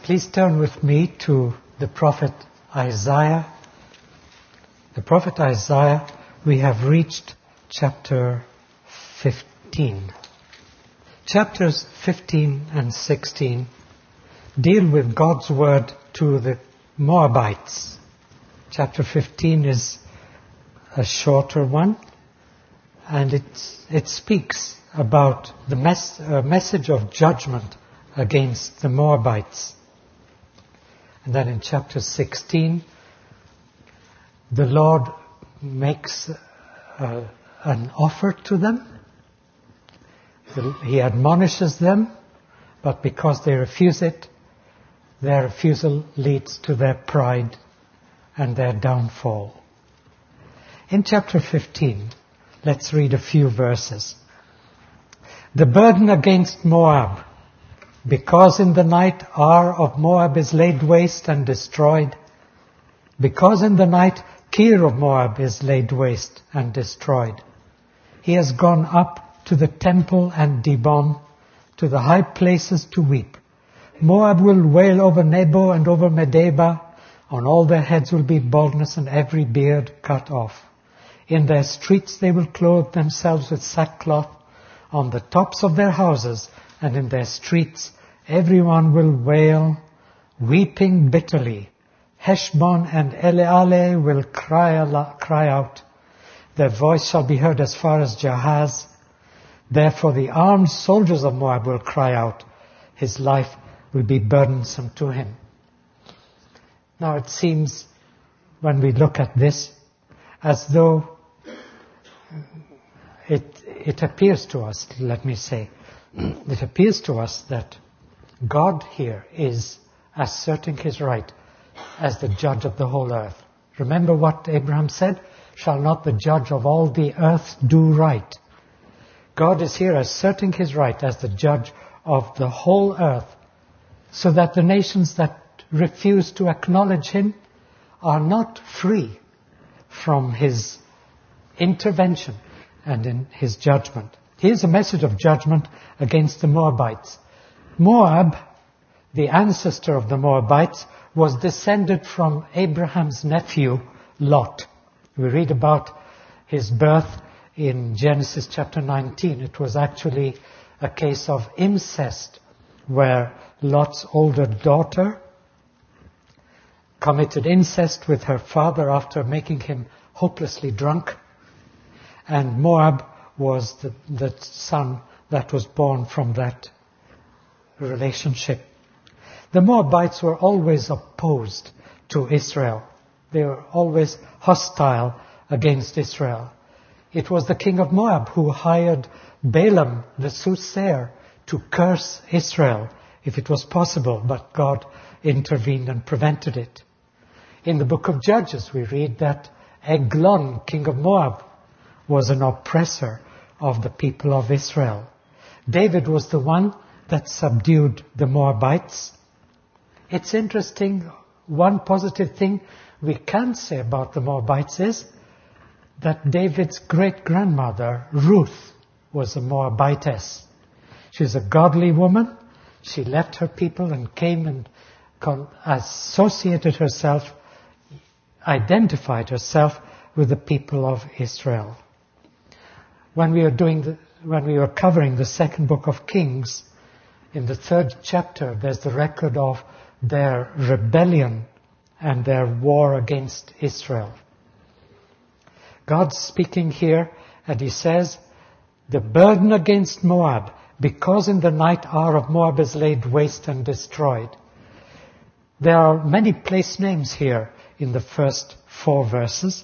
Please turn with me to the prophet Isaiah. The prophet Isaiah, we have reached chapter 15. Chapters 15 and 16 deal with God's word to the Moabites. Chapter 15 is a shorter one, and it speaks about the message of judgment against the Moabites. And then in chapter 16, the Lord makes an offer to them. He admonishes them, but because they refuse it, their refusal leads to their pride and their downfall. In chapter 15, let's read a few verses. The burden against Moab. Because in the night Ar of Moab is laid waste and destroyed. Because in the night Kir of Moab is laid waste and destroyed. He has gone up to the temple and Dibon, to the high places to weep. Moab will wail over Nebo and over Medeba. On all their heads will be baldness and every beard cut off. In their streets they will clothe themselves with sackcloth. On the tops of their houses and in their streets everyone will wail, weeping bitterly. Heshbon and Eleale will cry out. Their voice shall be heard as far as Jahaz. Therefore the armed soldiers of Moab will cry out. His life will be burdensome to him. Now it seems, when we look at this, as though it appears to us, let me say, it appears to us that God here is asserting his right as the judge of the whole earth. Remember what Abraham said? Shall not the judge of all the earth do right? God is here asserting his right as the judge of the whole earth, so that the nations that refuse to acknowledge him are not free from his intervention and in his judgment. Here's a message of judgment against the Moabites. Moab, the ancestor of the Moabites, was descended from Abraham's nephew, Lot. We read about his birth in Genesis chapter 19. It was actually a case of incest, where Lot's older daughter committed incest with her father after making him hopelessly drunk. And Moab was the son that was born from that relationship. The Moabites were always opposed to Israel. They were always hostile against Israel. It was the king of Moab who hired Balaam, the soothsayer, to curse Israel if it was possible, but God intervened and prevented it. In the book of Judges, we read that Eglon, king of Moab, was an oppressor of the people of Israel. David was the one that subdued the Moabites. It's interesting, one positive thing we can say about the Moabites is that David's great-grandmother, Ruth, was a Moabitess. She's a godly woman. She left her people and came and associated herself, identified herself with the people of Israel. When we were covering the second book of Kings, in the 3rd chapter, there's the record of their rebellion and their war against Israel. God's speaking here, and he says, the burden against Moab, because in the night Ar of Moab is laid waste and destroyed. There are many place names here in the first 4 verses,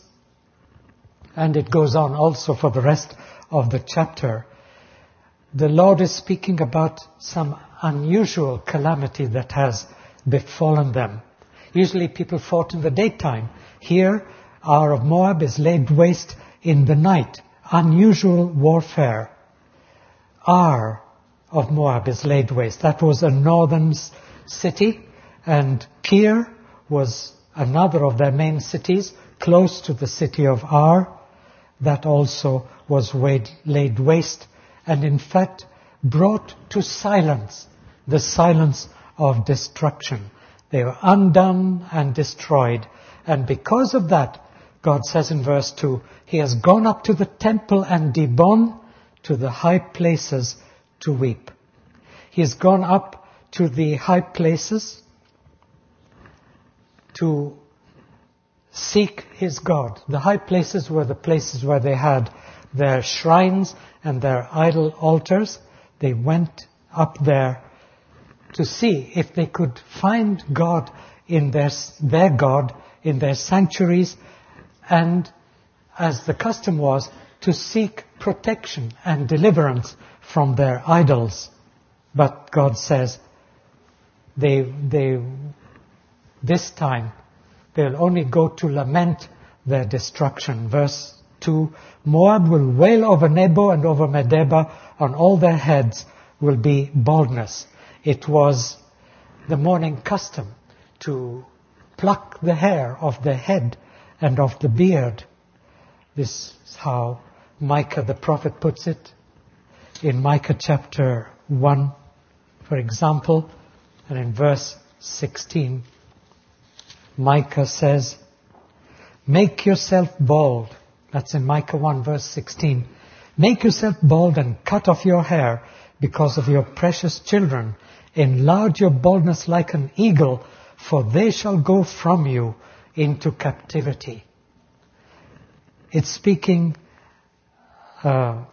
and it goes on also for the rest of the chapter. The Lord is speaking about some unusual calamity that has befallen them. Usually people fought in the daytime. Here, Ar of Moab is laid waste in the night. Unusual warfare. Ar of Moab is laid waste. That was a northern city, and Kir was another of their main cities, close to the city of Ar. That also was laid waste, and in fact brought to silence, the silence of destruction. They were undone and destroyed. And because of that, God says in verse 2, He has gone up to the temple and Dibon, to the high places to weep. He has gone up to the high places to seek His God. The high places were the places where they had their shrines and their idol altars. They went up there to see if they could find God in their God in their sanctuaries, and as the custom was, to seek protection and deliverance from their idols. But God says this time they'll only go to lament their destruction. Verse 2, Moab will wail over Nebo and over Medeba, on all their heads will be baldness. It was the morning custom to pluck the hair of the head and of the beard. This is how Micah the prophet puts it. In Micah chapter 1, for example, and in verse 16, Micah says, Make yourself bald. That's in Micah 1 verse 16. Make yourself bald and cut off your hair because of your precious children. Enlarge your baldness like an eagle, for they shall go from you into captivity. It's speaking at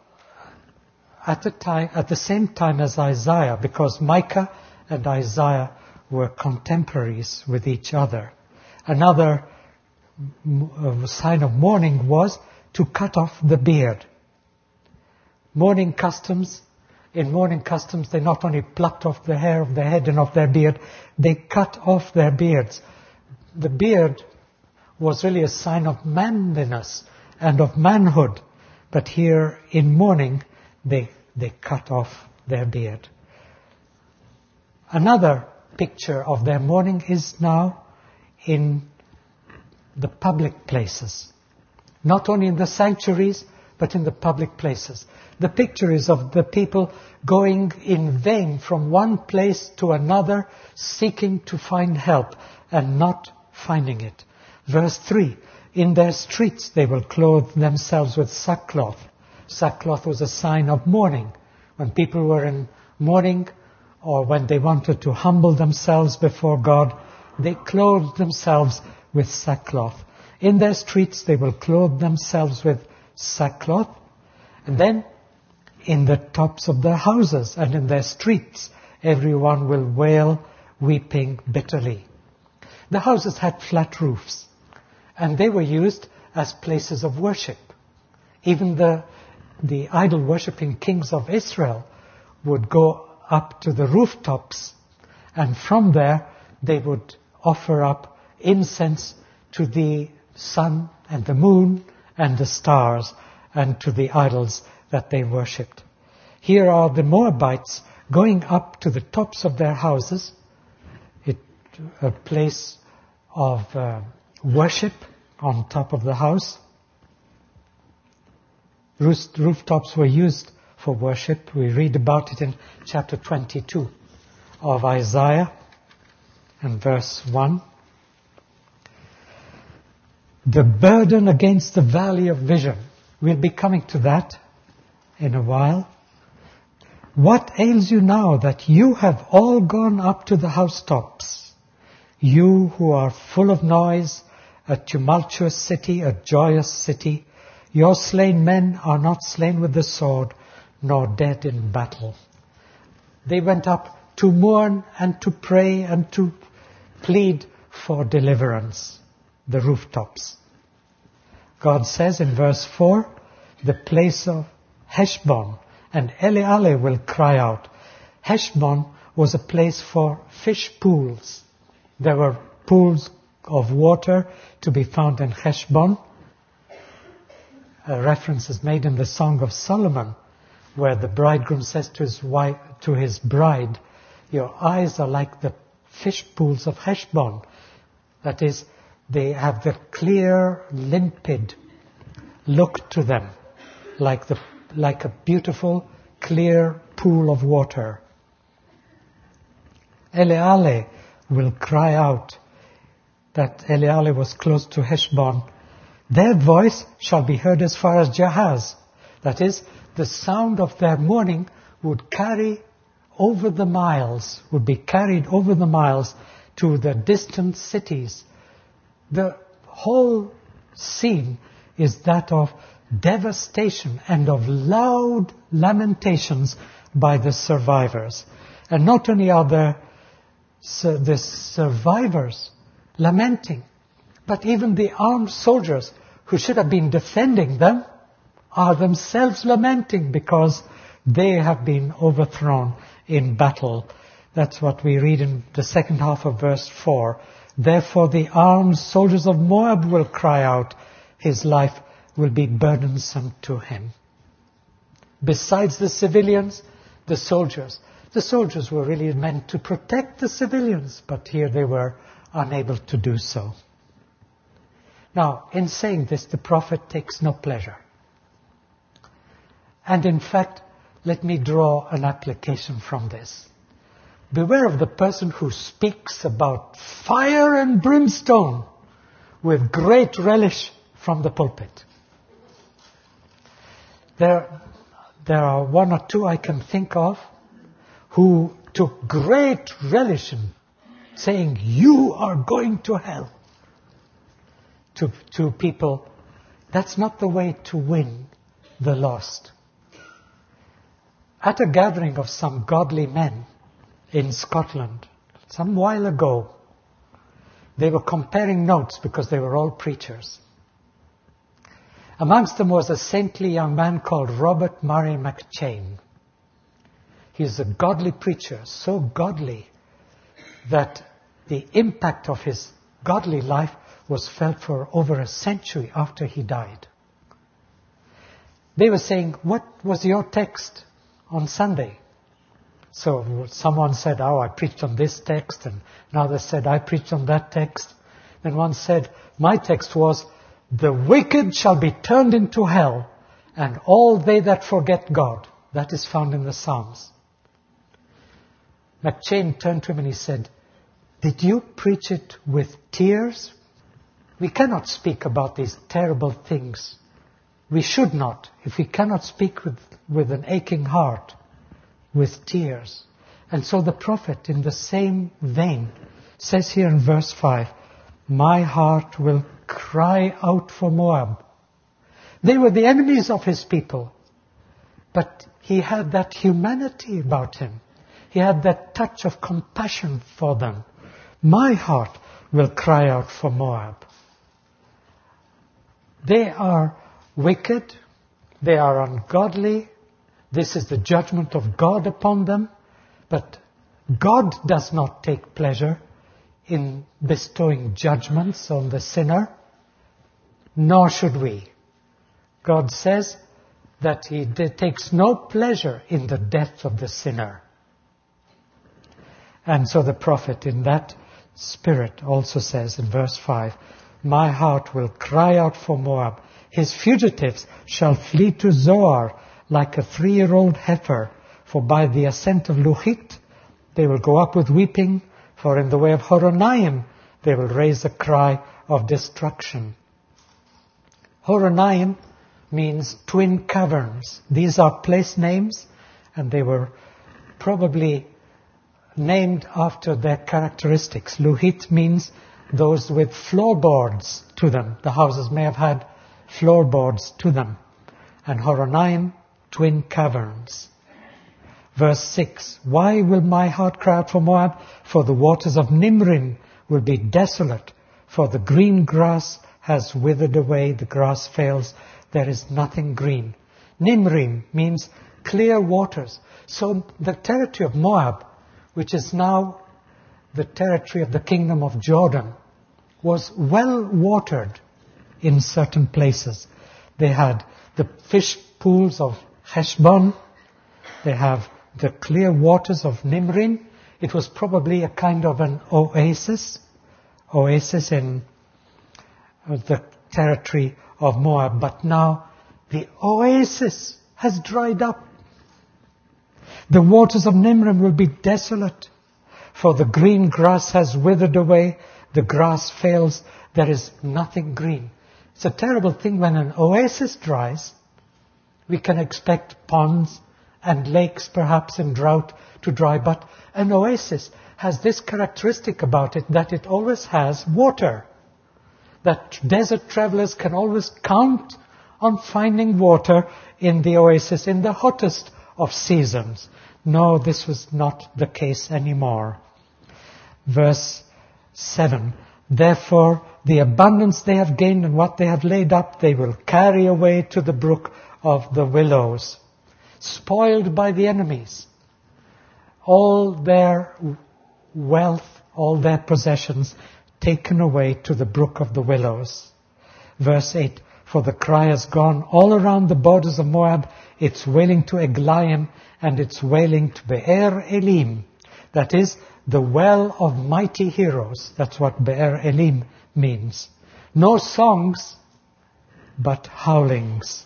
the same time as Isaiah, because Micah and Isaiah were contemporaries with each other. Another sign of mourning was to cut off the beard. In mourning customs, they not only plucked off the hair of their head and of their beard, they cut off their beards. The beard was really a sign of manliness and of manhood. But here in mourning, they cut off their beard. Another picture of their mourning is now in the public places. Not only in the sanctuaries, but in the public places. The picture is of the people going in vain from one place to another, seeking to find help and not finding it. Verse 3, in their streets they will clothe themselves with sackcloth. Sackcloth was a sign of mourning. When people were in mourning, or when they wanted to humble themselves before God, they clothed themselves with sackcloth. In their streets they will clothe themselves with sackcloth. And then in the tops of their houses and in their streets, everyone will wail, weeping bitterly. The houses had flat roofs, and they were used as places of worship. Even the idol-worshipping kings of Israel would go up to the rooftops, and from there they would offer up incense to the sun and the moon and the stars and to the idols that they worshipped. Here are the Moabites going up to the tops of their houses, a place of worship on top of the house. Rooftops were used for worship. We read about it in chapter 22 of Isaiah and verse 1. The burden against the valley of vision. We'll be coming to that in a while. What ails you now that you have all gone up to the housetops? You who are full of noise, a tumultuous city, a joyous city. Your slain men are not slain with the sword, nor dead in battle. They went up to mourn and to pray and to plead for deliverance. The rooftops. God says in verse 4, the place of Heshbon and Elealeh will cry out. Heshbon was a place for fish pools. There were pools of water to be found in Heshbon. A reference is made in the Song of Solomon, where the bridegroom says to his bride, your eyes are like the fish pools of Heshbon. That is, they have the clear, limpid look to them, like a beautiful, clear pool of water. Elealeh will cry out. That Elealeh was close to Heshbon. Their voice shall be heard as far as Jahaz. That is, the sound of their mourning would be carried over the miles to the distant cities. The whole scene is that of devastation and of loud lamentations by the survivors. And not only are the survivors lamenting, but even the armed soldiers who should have been defending them are themselves lamenting because they have been overthrown in battle. That's what we read in the second half of verse 4. Therefore the armed soldiers of Moab will cry out, his life will be burdensome to him. Besides the civilians, the soldiers. The soldiers were really meant to protect the civilians, but here they were unable to do so. Now, in saying this, the prophet takes no pleasure. And in fact, let me draw an application from this. Beware of the person who speaks about fire and brimstone with great relish from the pulpit. There are one or two I can think of who took great relish in saying, you are going to hell, to people. That's not the way to win the lost. At a gathering of some godly men in Scotland, some while ago, they were comparing notes because they were all preachers. Amongst them was a saintly young man called Robert Murray McCheyne. He's a godly preacher, so godly that the impact of his godly life was felt for over a century after he died. They were saying, what was your text on Sunday? So someone said, I preached on this text, and another said, I preached on that text. Then one said, my text was, the wicked shall be turned into hell, and all they that forget God. That is found in the Psalms. McCheyne turned to him and he said, did you preach it with tears? We cannot speak about these terrible things. We should not, if we cannot speak with an aching heart, with tears. And so the prophet, in the same vein, says here in verse 5, my heart will cry out for Moab. They were the enemies of his people, but he had that humanity about him. He had that touch of compassion for them. My heart will cry out for Moab. They are wicked. They are ungodly. This is the judgment of God upon them. But God does not take pleasure in bestowing judgments on the sinner, nor should we. God says that He takes no pleasure in the death of the sinner. And so the prophet in that spirit also says in verse 5, my heart will cry out for Moab. His fugitives shall flee to Zoar like a 3-year-old heifer. For by the ascent of Luhit they will go up with weeping. For in the way of Horonaim they will raise a cry of destruction. Horonaim means twin caverns. These are place names, and they were probably named after their characteristics. Luhit means those with floorboards to them. The houses may have had floorboards to them. And Horonaim, twin caverns. Verse 6, why will my heart cry out for Moab? For the waters of Nimrim will be desolate, for the green grass has withered away, the grass fails, there is nothing green. Nimrim means clear waters. So the territory of Moab, which is now the territory of the kingdom of Jordan, was well watered in certain places. They had the fish pools of Heshbon. They have the clear waters of Nimrim. It was probably a kind of an oasis in the territory of Moab. But now the oasis has dried up. The waters of Nimrim will be desolate, For the green grass has withered away, the grass fails, there is nothing green. It's a terrible thing when an oasis dries. We can expect ponds and lakes perhaps in drought to dry, but an oasis has this characteristic about it that it always has water. That desert travelers can always count on finding water in the oasis in the hottest of seasons. No, this was not the case anymore. Verse 7. Therefore, the abundance they have gained and what they have laid up, they will carry away to the brook of the willows. Spoiled by the enemies. All their wealth, all their possessions, taken away to the brook of the willows. Verse 8. For the cry has gone all around the borders of Moab. It's wailing to Eglaim and it's wailing to Be'er Elim. That is, the well of mighty heroes. That's what Be'er Elim means. No songs, but howlings.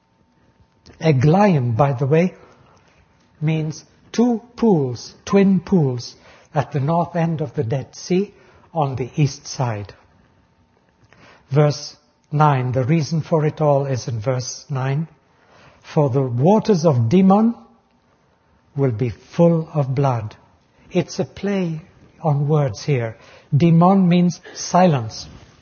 Eglaim, by the way, means two pools, twin pools, at the north end of the Dead Sea on the east side. Verse 9, the reason for it all is in verse 9. For the waters of Dimon will be full of blood. It's a play on words here. Dimon means silence.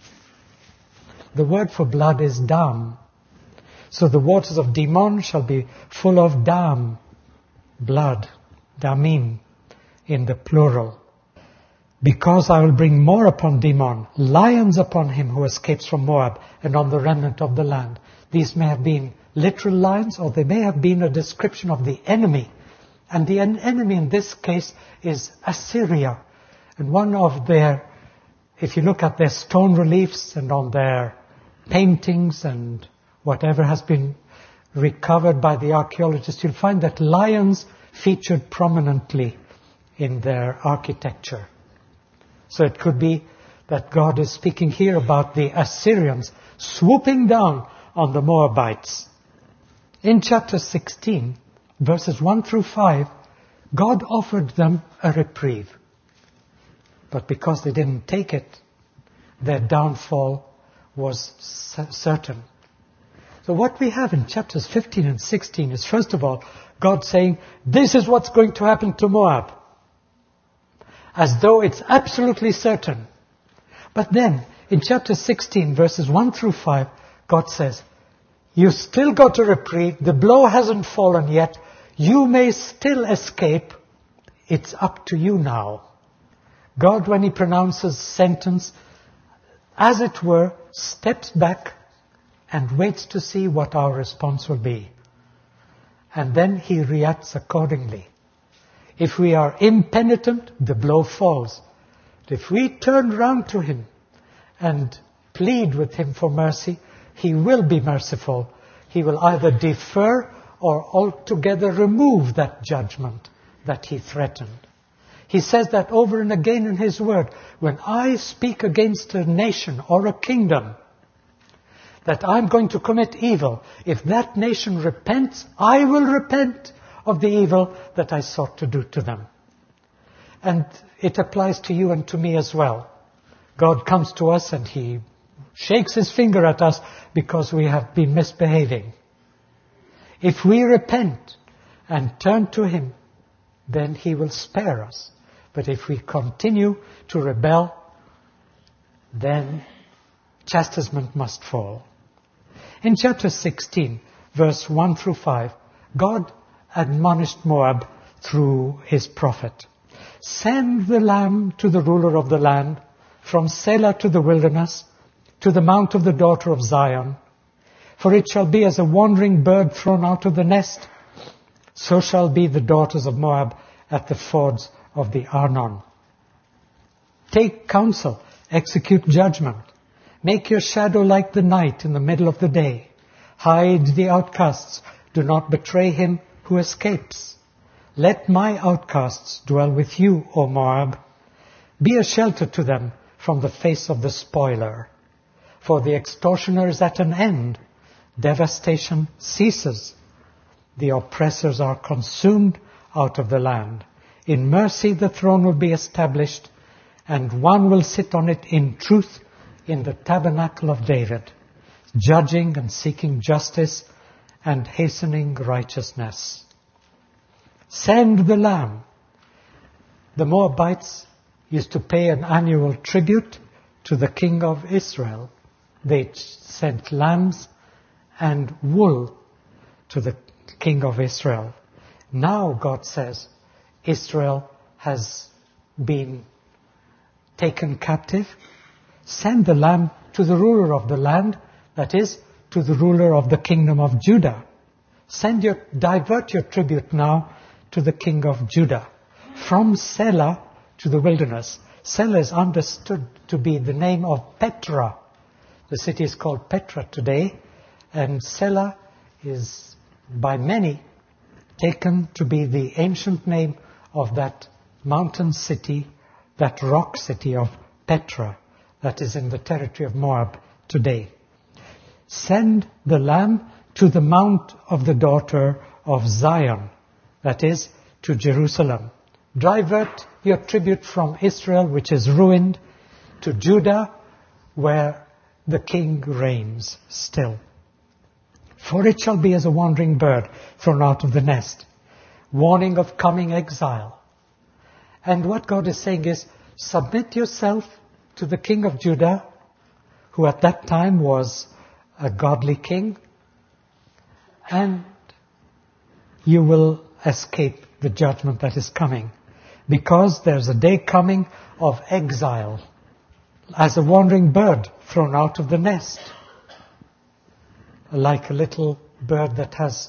The word for blood is dam. So the waters of Dimon shall be full of dam, blood, damim, in the plural. Because I will bring more upon Dimon, lions upon him who escapes from Moab, and on the remnant of the land. These may have been literal lions, or they may have been a description of the enemy. And the enemy in this case is Assyria. And one of their, if you look at their stone reliefs and on their paintings and whatever has been recovered by the archaeologists, you'll find that lions featured prominently in their architecture. So it could be that God is speaking here about the Assyrians swooping down on the Moabites. In chapter 16, verses 1 through 5, God offered them a reprieve. But because they didn't take it, their downfall was certain. So what we have in chapters 15 and 16 is, first of all, God saying, this is what's going to happen to Moab. As though it's absolutely certain. But then, in chapter 16, verses 1 through 5, God says, you still got a reprieve, the blow hasn't fallen yet, you may still escape, it's up to you now. God, when He pronounces sentence, as it were, steps back and waits to see what our response will be. And then He reacts accordingly. If we are impenitent, the blow falls. But if we turn round to Him and plead with Him for mercy, He will be merciful. He will either defer or altogether remove that judgment that He threatened. He says that over and again in His Word. When I speak against a nation or a kingdom, that I'm going to commit evil, if that nation repents, I will repent of the evil that I sought to do to them. And it applies to you and to me as well. God comes to us and He shakes His finger at us because we have been misbehaving. If we repent and turn to Him, then He will spare us. But if we continue to rebel, then chastisement must fall. In chapter 16, verse 1 through 5, God admonished Moab through His prophet. Send the lamb to the ruler of the land, from Selah to the wilderness, to the mount of the daughter of Zion. For it shall be as a wandering bird thrown out of the nest, so shall be the daughters of Moab at the fords of the Arnon. Take counsel, execute judgment. Make your shadow like the night in the middle of the day. Hide the outcasts, do not betray him who escapes. Let my outcasts dwell with you, O Moab. Be a shelter to them from the face of the spoiler. For the extortioner is at an end. Devastation ceases. The oppressors are consumed out of the land. In mercy the throne will be established, and one will sit on it in truth in the tabernacle of David, judging and seeking justice and hastening righteousness. Send the Lamb. The Moabites used to pay an annual tribute to the king of Israel. They sent lambs and wool to the king of Israel. Now God says Israel has been taken captive. Send the lamb to the ruler of the land, that is, to the ruler of the kingdom of Judah. Divert your tribute now to the king of Judah. From Selah to the wilderness. Selah is understood to be the name of Petra. The city is called Petra today, and Selah is by many taken to be the ancient name of that mountain city, that rock city of Petra, that is in the territory of Moab today. Send the lamb to the mount of the daughter of Zion, that is, to Jerusalem. Divert your tribute from Israel, which is ruined, to Judah, where the king reigns still. For it shall be as a wandering bird thrown out of the nest, warning of coming exile. And what God is saying is, submit yourself to the king of Judah, who at that time was a godly king, and you will escape the judgment that is coming. Because there's a day coming of exile, as a wandering bird thrown out of the nest. Like a little bird that has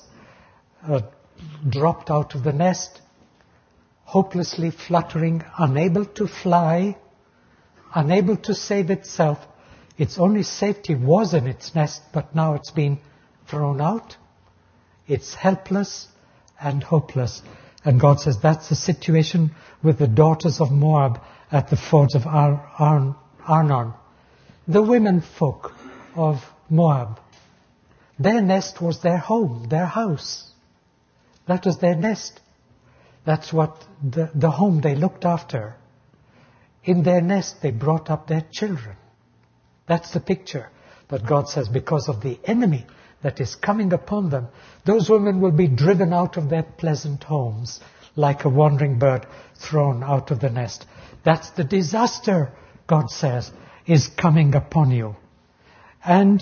dropped out of the nest, hopelessly fluttering, unable to fly, unable to save itself. Its only safety was in its nest, but now it's been thrown out. It's helpless and hopeless. And God says that's the situation with the daughters of Moab at the fords of Arnon. The women folk of Moab. Their nest was their home, their house. That was their nest. That's what the home they looked after. In their nest they brought up their children. That's the picture. But God says because of the enemy that is coming upon them, those women will be driven out of their pleasant homes like a wandering bird thrown out of the nest. That's the disaster, God says, is coming upon you. And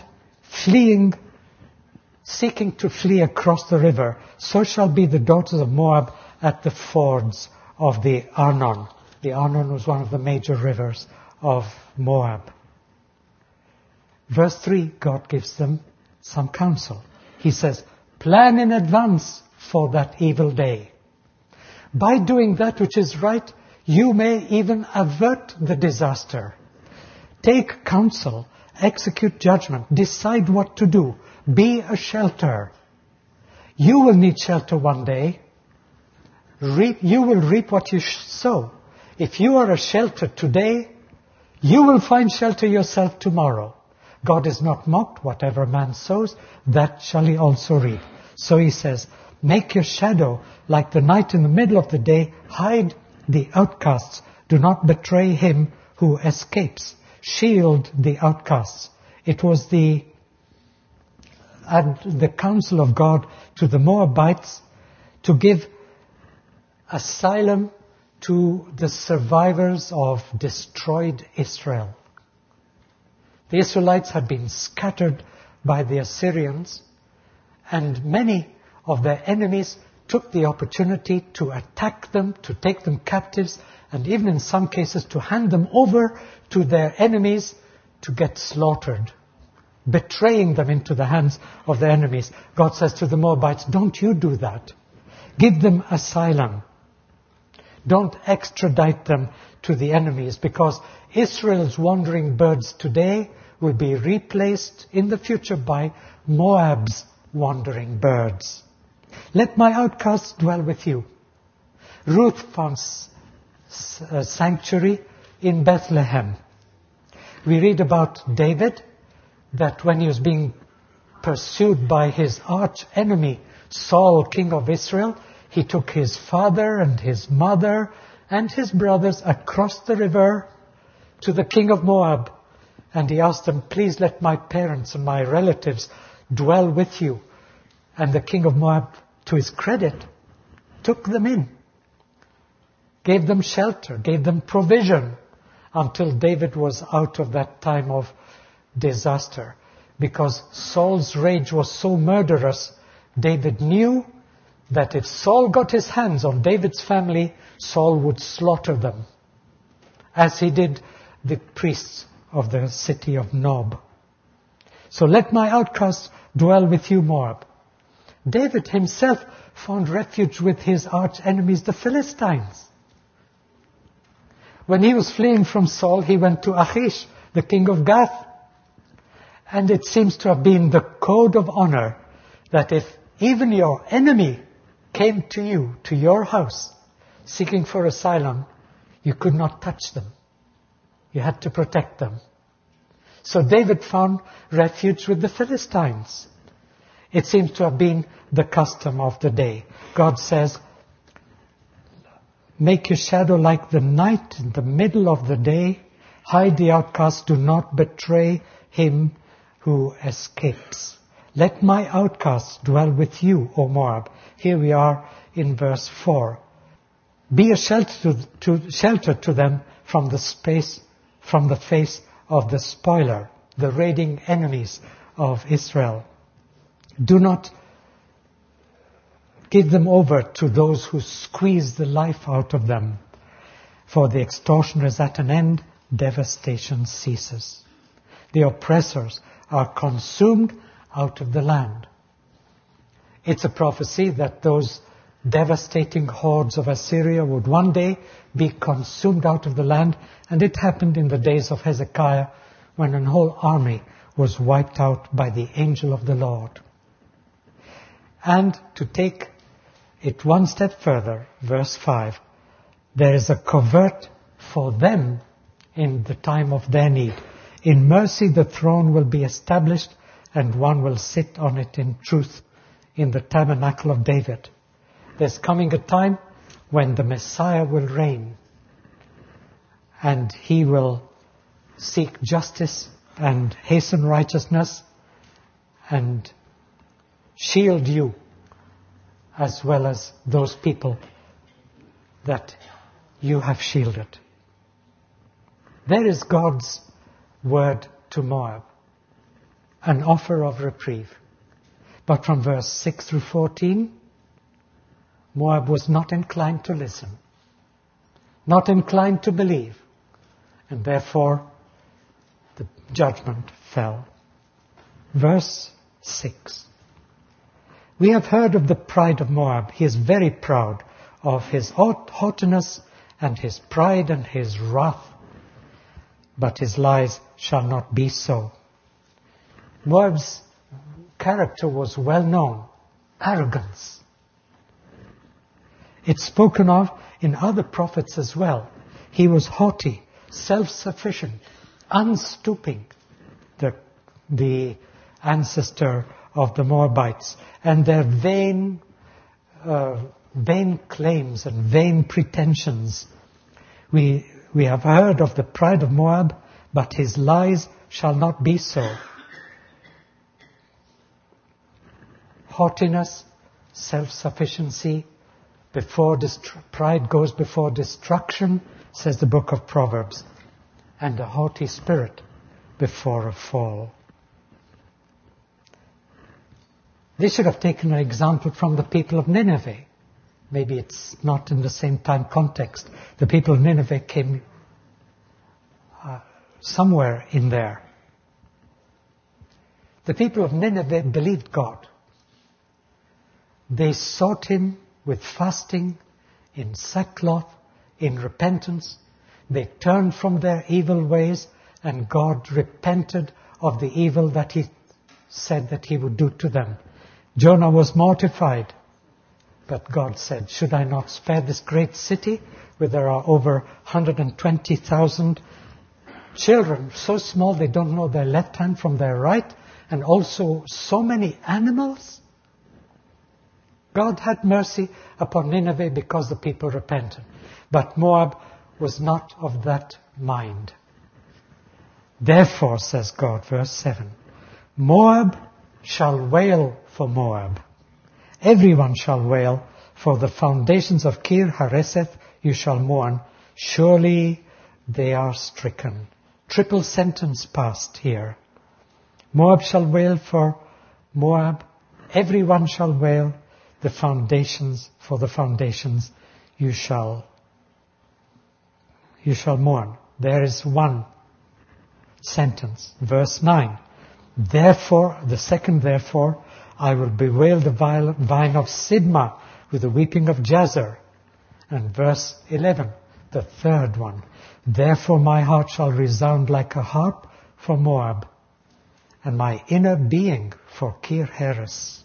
seeking to flee across the river, so shall be the daughters of Moab at the fords of the Arnon. The Arnon was one of the major rivers of Moab. Verse 3, God gives them some counsel. He says, plan in advance for that evil day. By doing that which is right, you may even avert the disaster. Take counsel, execute judgment, decide what to do. Be a shelter. You will need shelter one day. You will reap what you sow. If you are a shelter today, you will find shelter yourself tomorrow. God is not mocked. Whatever man sows, that shall he also reap. So he says, make your shadow like the night in the middle of the day. Hide the outcasts. Do not betray him who escapes. Shield the outcasts. It was the counsel of God to the Moabites to give asylum to the survivors of destroyed Israel. The Israelites had been scattered by the Assyrians, and many of their enemies took the opportunity to attack them, to take them captives, and even in some cases to hand them over to their enemies to get slaughtered, betraying them into the hands of their enemies. God says to the Moabites, don't you do that. Give them asylum. Don't extradite them to the enemies, because Israel's wandering birds today will be replaced in the future by Moab's wandering birds. Let my outcasts dwell with you. Ruth found sanctuary in Bethlehem. We read about David, that when he was being pursued by his arch enemy, Saul, king of Israel, He took his father and his mother and his brothers across the river to the king of Moab. And he asked them, please let my parents and my relatives dwell with you. And the king of Moab, to his credit, took them in, gave them shelter, gave them provision until David was out of that time of disaster. Because Saul's rage was so murderous, David knew that if Saul got his hands on David's family, Saul would slaughter them, as he did the priests of the city of Nob. So let my outcasts dwell with you, Moab. David himself found refuge with his arch enemies, the Philistines. When he was fleeing from Saul, he went to Achish, the king of Gath. And it seems to have been the code of honor that if even your enemy came to you, to your house, seeking for asylum, you could not touch them. You had to protect them. So David found refuge with the Philistines. It seems to have been the custom of the day. God says, make your shadow like the night in the middle of the day. Hide the outcast. Do not betray him who escapes. Let my outcasts dwell with you, O Moab. Here we are in verse 4. Be a shelter to them from the face of the spoiler, the raiding enemies of Israel. Do not give them over to those who squeeze the life out of them. For the extortioner is at an end, devastation ceases. The oppressors are consumed out of the land. It's a prophecy that those devastating hordes of Assyria would one day be consumed out of the land, and it happened in the days of Hezekiah when a whole army was wiped out by the angel of the Lord. And to take it one step further, verse 5, there is a covert for them in the time of their need. In mercy the throne will be established, and one will sit on it in truth in the tabernacle of David. There's coming a time when the Messiah will reign, and he will seek justice and hasten righteousness and shield you as well as those people that you have shielded. There is God's word to Moab, an offer of reprieve. But from verse 6 through 14, Moab was not inclined to listen, not inclined to believe, and therefore the judgment fell. Verse 6. We have heard of the pride of Moab. He is very proud of his haughtiness and his pride and his wrath. But his lies shall not be so. Moab's character was well known. Arrogance. It's spoken of in other prophets as well. He was haughty, self-sufficient, unstooping, the ancestor of the Moabites, and their vain claims and vain pretensions. We have heard of the pride of Moab, but his lies shall not be so. Haughtiness, self-sufficiency, pride goes before destruction, says the book of Proverbs, and a haughty spirit before a fall. They should have taken an example from the people of Nineveh. Maybe it's not in the same time context. The people of Nineveh came somewhere in there. The people of Nineveh believed God. They sought him with fasting, in sackcloth, in repentance. They turned from their evil ways, and God repented of the evil that he said that he would do to them. Jonah was mortified, but God said, should I not spare this great city where there are over 120,000 children, so small they don't know their left hand from their right, and also so many animals? God had mercy upon Nineveh because the people repented. But Moab was not of that mind. Therefore, says God, verse 7, Moab shall wail for Moab. Everyone shall wail for the foundations of Kir Hareseth. You shall mourn. Surely they are stricken. Triple sentence passed here. Moab shall wail for Moab. Everyone shall wail the foundations for the foundations. You shall mourn. There is one sentence. Verse 9. Therefore, the second therefore, I will bewail the vine of Sidma with the weeping of Jazer. And verse 11, the third one. Therefore my heart shall resound like a harp for Moab, and my inner being for Kir Heres.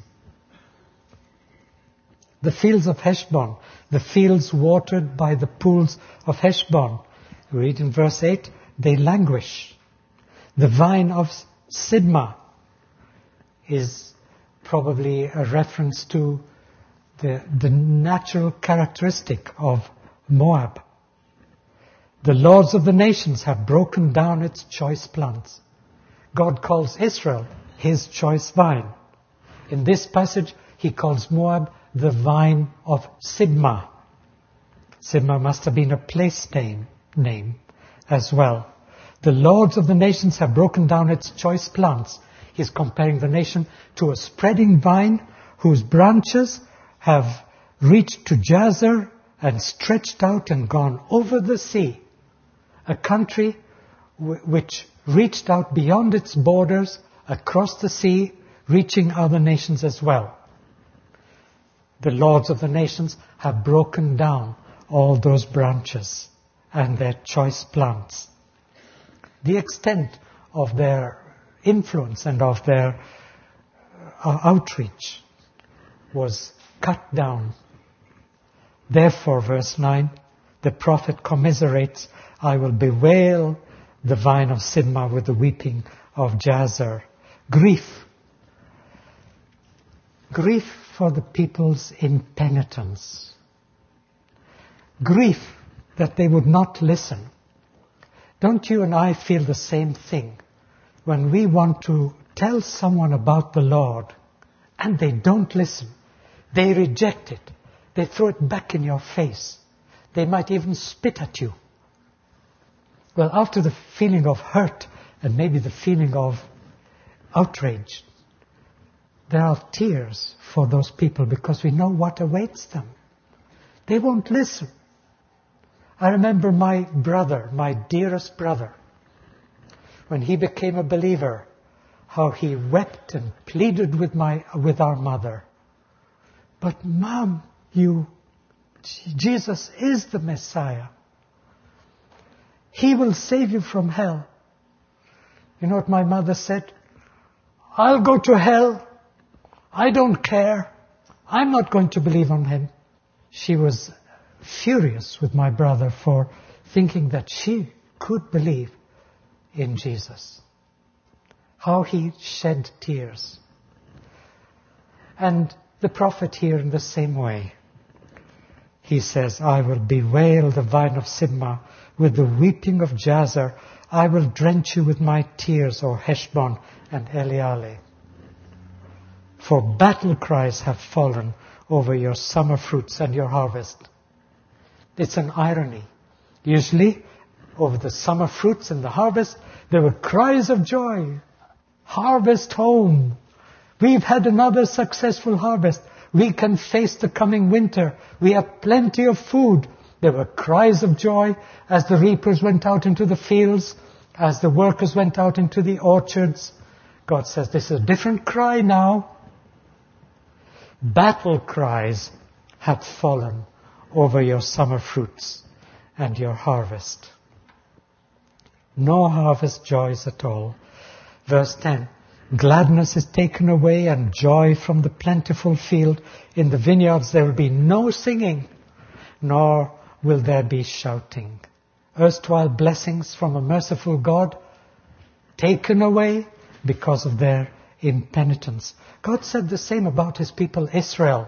The fields of Heshbon, the fields watered by the pools of Heshbon. We read in verse 8, they languish. The vine of Sidma is probably a reference to the natural characteristic of Moab. The lords of the nations have broken down its choice plants. God calls Israel his choice vine. In this passage, he calls Moab the vine of Sidma. Sidma must have been a place name as well. The lords of the nations have broken down its choice plants. He's comparing the nation to a spreading vine whose branches have reached to Jazer and stretched out and gone over the sea. A country which reached out beyond its borders, across the sea, reaching other nations as well. The lords of the nations have broken down all those branches and their choice plants. The extent of their influence and of their outreach was cut down. Therefore, verse 9, the prophet commiserates, I will bewail the vine of Sidma with the weeping of Jazer. Grief. Grief for the people's impenitence. Grief that they would not listen. Don't you and I feel the same thing when we want to tell someone about the Lord and they don't listen? They reject it. They throw it back in your face. They might even spit at you. Well, after the feeling of hurt and maybe the feeling of outrage, there are tears for those people because we know what awaits them. They won't listen. I remember my brother, my dearest brother, when he became a believer, how he wept and pleaded with our mother. But Mom, Jesus is the Messiah. He will save you from hell. You know what my mother said? I'll go to hell. I don't care. I'm not going to believe on him. She was furious with my brother for thinking that she could believe in Jesus. How he shed tears. And the prophet here in the same way. He says, I will bewail the vine of Sidma with the weeping of Jazer. I will drench you with my tears, O Heshbon and Eleale. For battle cries have fallen over your summer fruits and your harvest. It's an irony. Usually, over the summer fruits and the harvest, there were cries of joy. Harvest home. We've had another successful harvest. We can face the coming winter. We have plenty of food. There were cries of joy as the reapers went out into the fields, as the workers went out into the orchards. God says, this is a different cry now. Battle cries have fallen over your summer fruits and your harvest. No harvest joys at all. Verse 10, gladness is taken away and joy from the plentiful field. In the vineyards there will be no singing, nor will there be shouting. Erstwhile blessings from a merciful God taken away because of their impenitence. God said the same about his people Israel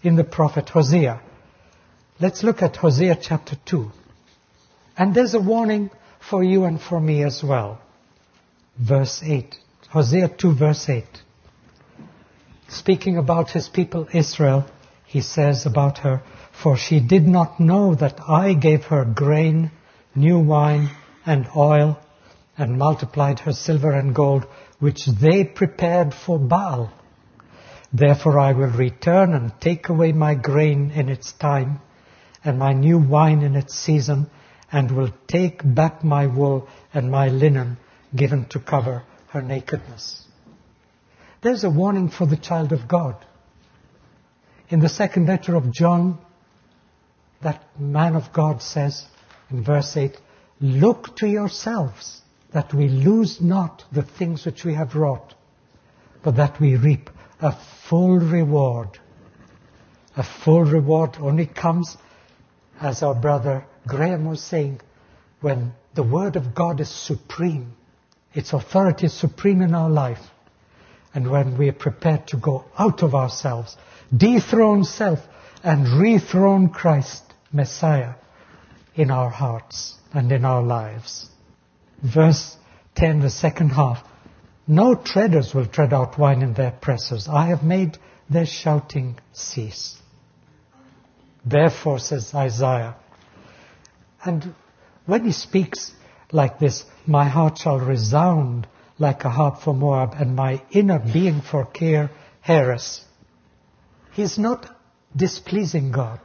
in the prophet Hosea. Let's look at Hosea chapter 2. And there's a warning for you and for me as well. Verse 8. Hosea 2 verse 8. Speaking about his people Israel, he says about her, "For she did not know that I gave her grain, new wine, and oil, and multiplied her silver and gold, which they prepared for Baal. Therefore I will return and take away my grain in its time, and my new wine in its season, and will take back my wool and my linen given to cover her nakedness." There's a warning for the child of God. In the second letter of John, that man of God says in verse 8, "Look to yourselves that we lose not the things which we have wrought, but that we reap a full reward." A full reward only comes, as our brother Graham was saying, when the Word of God is supreme. Its authority is supreme in our life. And when we are prepared to go out of ourselves, dethrone self, and rethrone Christ, Messiah, in our hearts and in our lives. Verse 10, the second half. "No treaders will tread out wine in their presses. I have made their shouting cease." Therefore, says Isaiah. And when he speaks like this, "My heart shall resound like a harp for Moab, and my inner being for Kir Heres." He's not displeasing God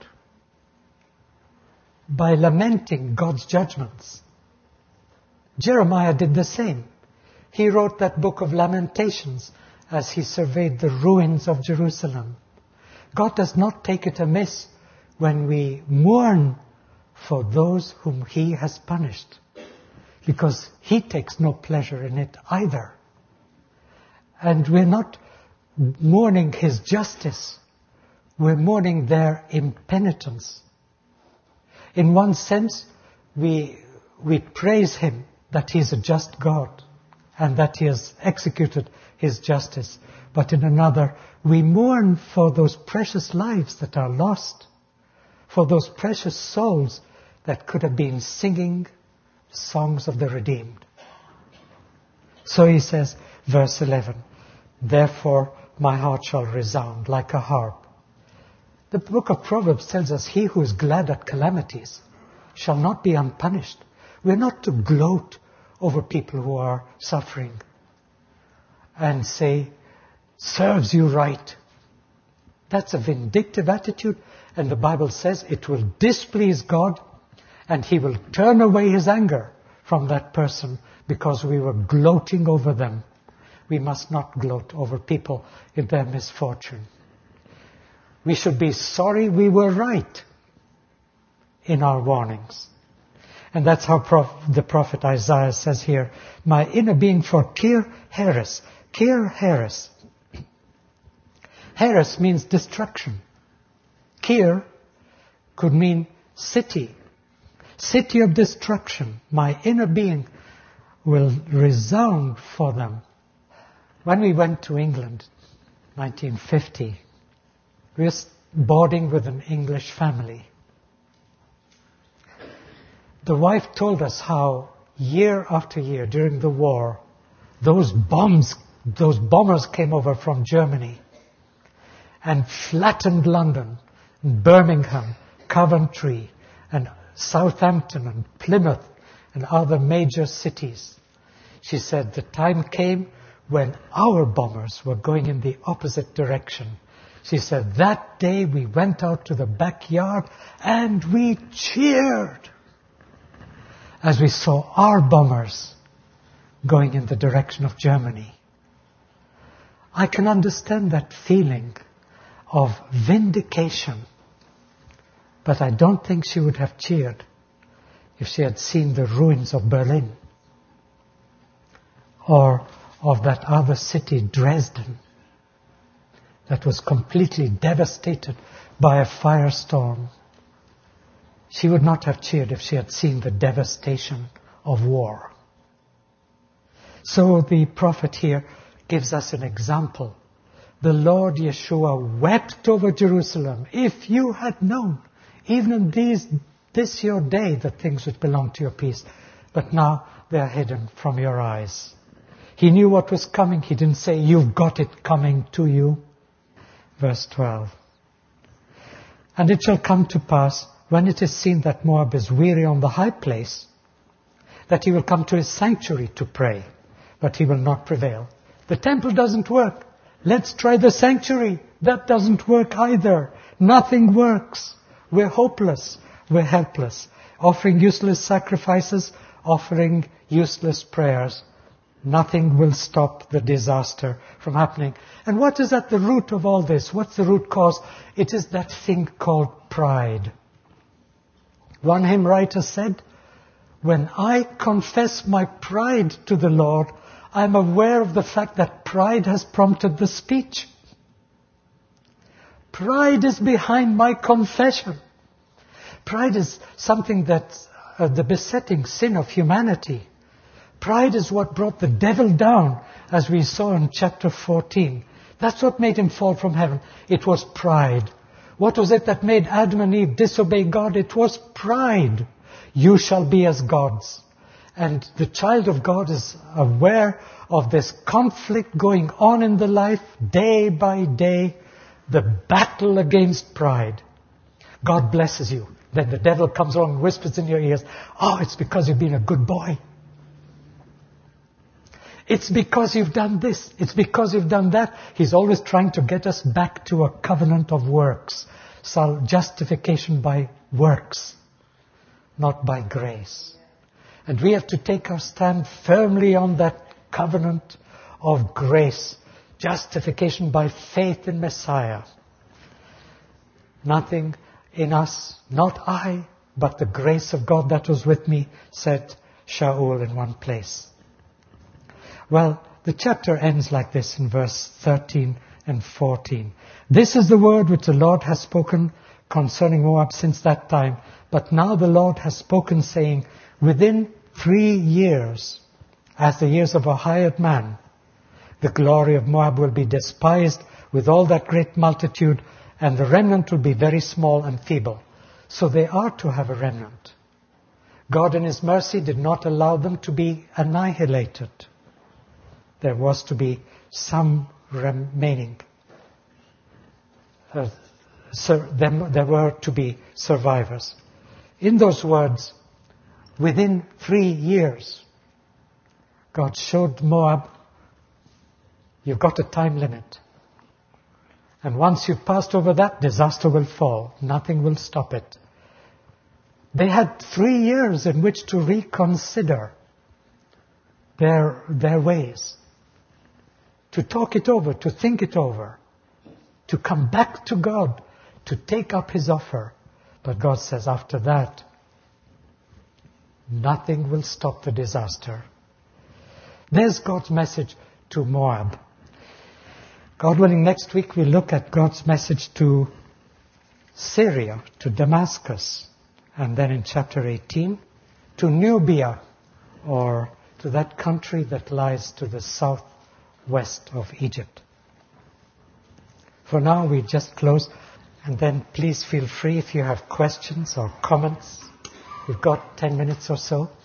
by lamenting God's judgments. Jeremiah did the same. He wrote that book of Lamentations as he surveyed the ruins of Jerusalem. God does not take it amiss when we mourn for those whom he has punished, because he takes no pleasure in it either. And we're not mourning his justice. We're mourning their impenitence. In one sense, we praise him that he's a just God and that he has executed his justice. But in another, we mourn for those precious lives that are lost, for those precious souls that could have been singing songs of the redeemed. So he says, verse 11, "Therefore my heart shall resound like a harp." The book of Proverbs tells us, "He who is glad at calamities shall not be unpunished." We're not to gloat over people who are suffering and say, "Serves you right." That's a vindictive attitude, and the Bible says it will displease God, and he will turn away his anger from that person because we were gloating over them. We must not gloat over people in their misfortune. We should be sorry we were right in our warnings. And that's how the prophet Isaiah says here, "My inner being for Kir Heres." Kir Heres. Heres means destruction. Kir could mean city. City of destruction. My inner being will resound for them. When we went to England, 1950, we were boarding with an English family. The wife told us how year after year during the war, those bombers came over from Germany and flattened London, and Birmingham, Coventry, and Southampton, and Plymouth, and other major cities. She said the time came when our bombers were going in the opposite direction. She said that day we went out to the backyard and we cheered as we saw our bombers going in the direction of Germany. I can understand that feeling of vindication, but I don't think she would have cheered if she had seen the ruins of Berlin or of that other city, Dresden, that was completely devastated by a firestorm. She would not have cheered if she had seen the devastation of war. So the prophet here gives us an example the Lord Yeshua wept over Jerusalem. If you had known, even in this your day, the things which belong to your peace, but now they are hidden from your eyes. He knew what was coming. He didn't say, you've got it coming to you. Verse 12. And it shall come to pass, when it is seen that Moab is weary on the high place, that he will come to his sanctuary to pray, but he will not prevail. The temple doesn't work. Let's try the sanctuary. That doesn't work either. Nothing works. We're hopeless. We're helpless. Offering useless sacrifices, offering useless prayers. Nothing will stop the disaster from happening. And what is at the root of all this? What's the root cause? It is that thing called pride. One hymn writer said, when I confess my pride to the Lord, I'm aware of the fact that pride has prompted the speech. Pride is behind my confession. Pride is something that's the besetting sin of humanity. Pride is what brought the devil down, as we saw in chapter 14. That's what made him fall from heaven. It was pride. What was it that made Adam and Eve disobey God? It was pride. You shall be as gods. And the child of God is aware of this conflict going on in the life, day by day, the battle against pride. God blesses you. Then the devil comes along and whispers in your ears, oh, it's because you've been a good boy. It's because you've done this. It's because you've done that. He's always trying to get us back to a covenant of works. So justification by works, not by grace. And we have to take our stand firmly on that covenant of grace. Justification by faith in Messiah. Nothing in us, not I, but the grace of God that was with me, set Shaul in one place. Well, the chapter ends like this in verse 13 and 14. This is the word which the Lord has spoken concerning Moab since that time. But now the Lord has spoken, saying, within 3 years, as the years of a hired man, the glory of Moab will be despised with all that great multitude, and the remnant will be very small and feeble. So they are to have a remnant. God in His mercy did not allow them to be annihilated. There was to be some remaining. There were to be survivors. In those words, within 3 years, God showed Moab, you've got a time limit. And once you've passed over that, disaster will fall. Nothing will stop it. They had 3 years in which to reconsider their ways, to talk it over, to think it over, to come back to God, to take up His offer. But God says after that, nothing will stop the disaster. There's God's message to Moab. God willing, next week we'll look at God's message to Syria, to Damascus, and then in chapter 18, to Nubia, or to that country that lies to the southwest of Egypt. For now, we just close, and then please feel free if you have questions or comments. We've got 10 minutes or so.